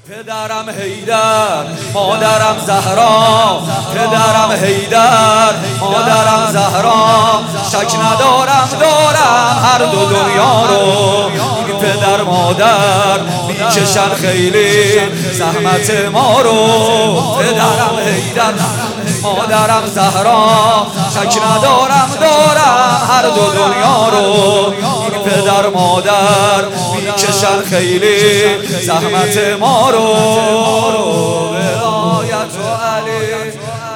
پدرم حیدر، مادرم زهرا. پدرم حیدر، مادرم زهرا. شک ندارم دارم هر دو دنیا رو. این پدر مادر میکشن خیلی زحمت ما رو. پدرم حیدر، مادرم زهرا. شک ندارم دارم هر دو دنیا رو. این پدر مادر میکشن خیلی زحمت ما رو. ولایت و علی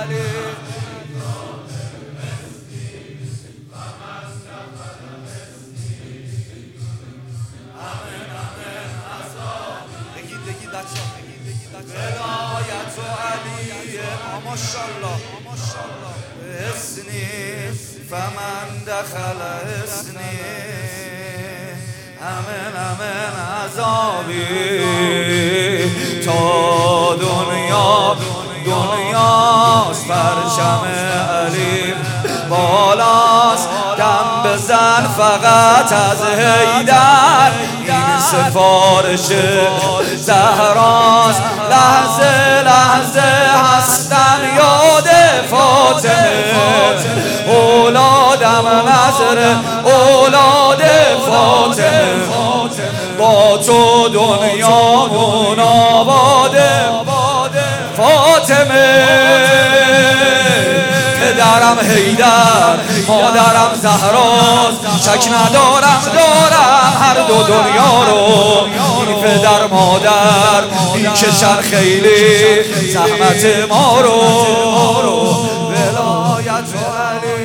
ولایت و علی ماشاءالله حسنی فمن دخل حسنی امن عذابی تا دنیاست پرچم علی بالاست. دم بزن فقط از حیدر، این سفارش زهراست. لحظه لحظه هستم یاد فاطمه، اولادم نظر اولاد فاطمه. با تو دنیامون آباده فاطمه. پدرم حیدر، مادرم زهراست. شک ندارم دارم هر دو دنیا رو. این پدر مادر میکشن خیلی زحمت ما رو. ولایت و علی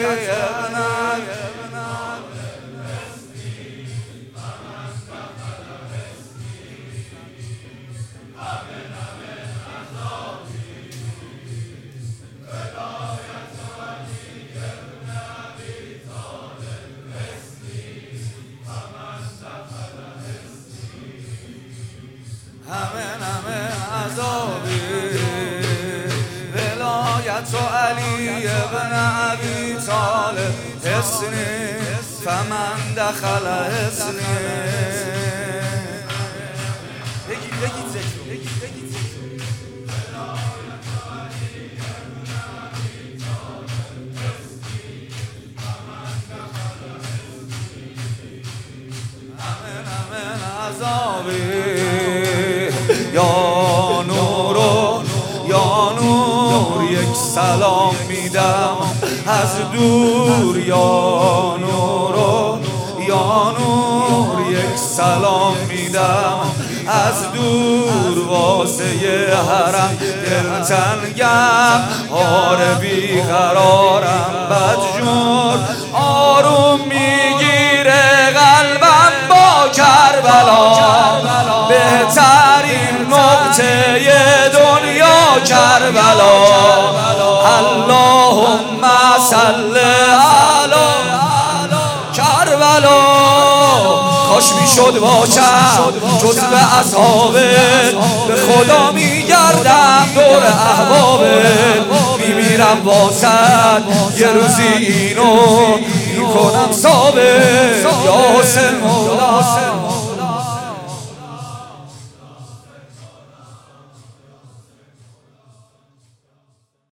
همه عذابی. ولایت و علی ابن ابی طالب حسنی فمن دخل حسنی. یا نور یک سلام میدم از دور. یا نور یک سلام میدم از دور. واسه حرم دلتنگم آره بیقرارم بدجور. آروم میگیره قلبم با کربلا، بهترین نقطه دنیا کربلا. اللهم صل علی کربلا. کاش میشد باشم جزو اصحابت، به خدا میگردم دور احبابت. میمیرم واسد یه روزی اینو میکنم ثابت. یا حسین